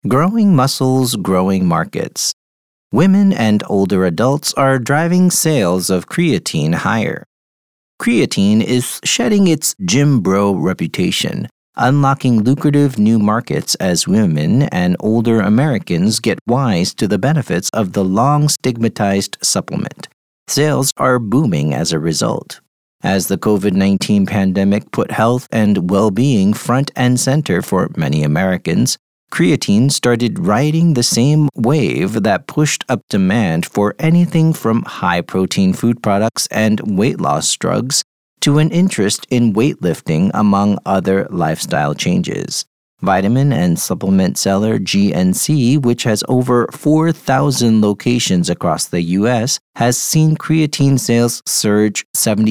Growing muscles, growing markets. Women and older adults are driving sales of creatine higher. Creatine is shedding its gym bro reputation, unlocking lucrative new markets as women and older Americans get wise to the benefits of the long stigmatized supplement. Sales are booming as a result. As the COVID-19 pandemic put health and well-being front and center for many Americans, creatine started riding the same wave that pushed up demand for anything from high-protein food products and weight loss drugs to an interest in weightlifting, among other lifestyle changes. Vitamin and supplement seller GNC, which has over 4,000 locations across the U.S., has seen creatine sales surge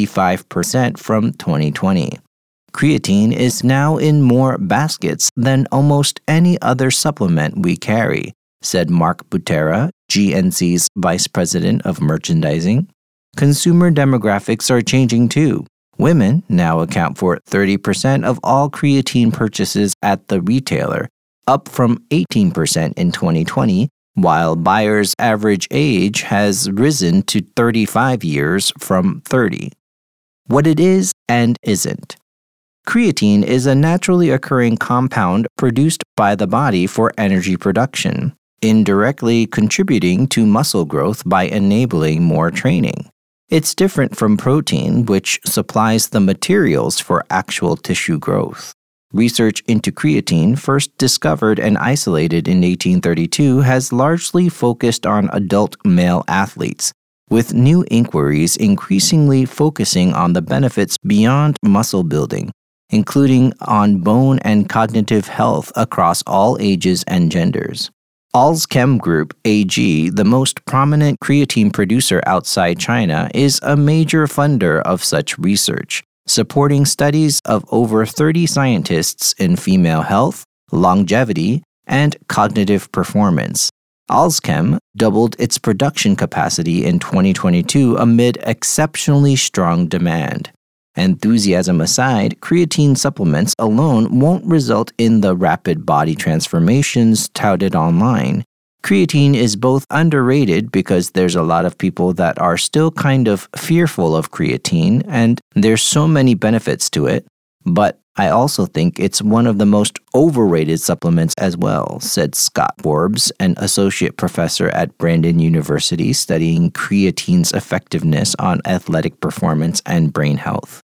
75% from 2020. Creatine is now in more baskets than almost any other supplement we carry, said Mark Butera, GNC's Vice President of Merchandising. Consumer demographics are changing too. Women now account for 30% of all creatine purchases at the retailer, up from 18% in 2020, while buyers' average age has risen to 35 years from 30. What it is and isn't. Creatine is a naturally occurring compound produced by the body for energy production, indirectly contributing to muscle growth by enabling more training. It's different from protein, which supplies the materials for actual tissue growth. Research into creatine, first discovered and isolated in 1832, has largely focused on adult male athletes, with new inquiries increasingly focusing on the benefits beyond muscle building, including on bone and cognitive health across all ages and genders. Alzchem Group AG, the most prominent creatine producer outside China, is a major funder of such research, supporting studies of over 30 scientists in female health, longevity, and cognitive performance. Alzchem doubled its production capacity in 2022 amid exceptionally strong demand. Enthusiasm aside, creatine supplements alone won't result in the rapid body transformations touted online. Creatine is both underrated because there's a lot of people that are still kind of fearful of creatine, and there's so many benefits to it, but I also think it's one of the most overrated supplements as well, said Scott Forbes, an associate professor at Brandon University studying creatine's effectiveness on athletic performance and brain health.